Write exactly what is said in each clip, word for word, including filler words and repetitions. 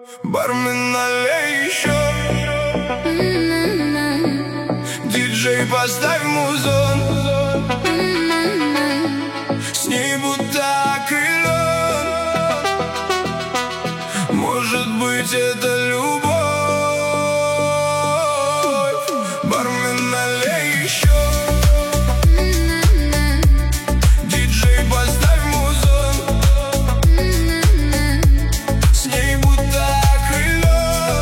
Бармен, налей еще. Диджей, поставь музон. С ней будто крылен. Может быть, это любовь. Бармен, налей еще. Диджей, поставь музон. С ней будто крылен.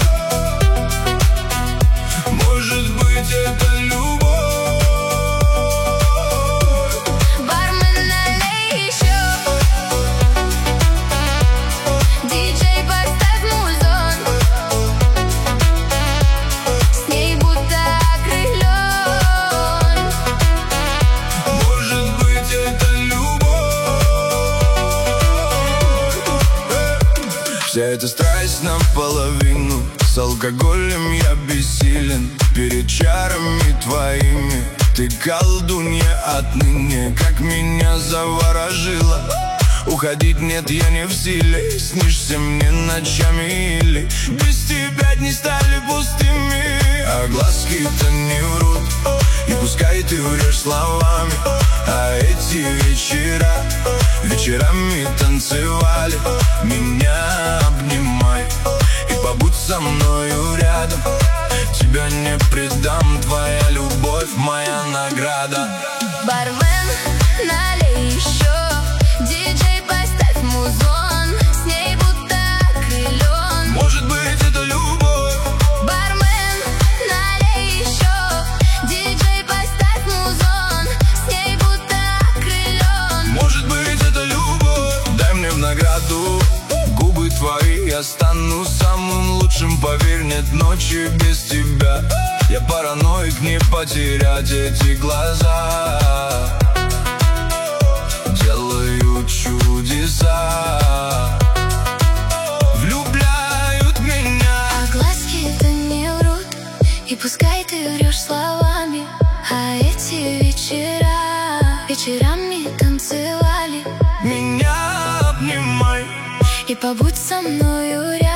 Может быть, это любовь. Бармен, налей еще. Диджей, поставь музон. С ней будто крылен. Может быть, это любовь. Вся эта страсть наполовину. С алкоголем я бессилен перед чарами твоими. Ты колдунья отныне, как меня заворожила. Уходить нет, я не в силе. Снишься мне ночами или без тебя дни стали пустыми. А глазки-то не врут, и пускай ты врешь словами. А эти вечера, вечерами танцевали. Меня обнимай и побудь со мною рядом. Тебя не предам, твоя любовь моя награда. Бармен, налей еще. Диджей, поставь музон. С ней будто крылен. Может быть, это любовь. Бармен, налей еще. Диджей, поставь музон. С ней будто крылен. Может быть, это любовь. Дай мне в награду губы твои. Я стану самым лучшим, поверь, нет ночи без тебя. Я параноик, не потерять эти глаза. Делают чудеса, влюбляют меня. А глазки-то не врут, и пускай ты врешь словами. А эти вечера, вечерами танцевали. Меня обнимай и побудь со мною рядом.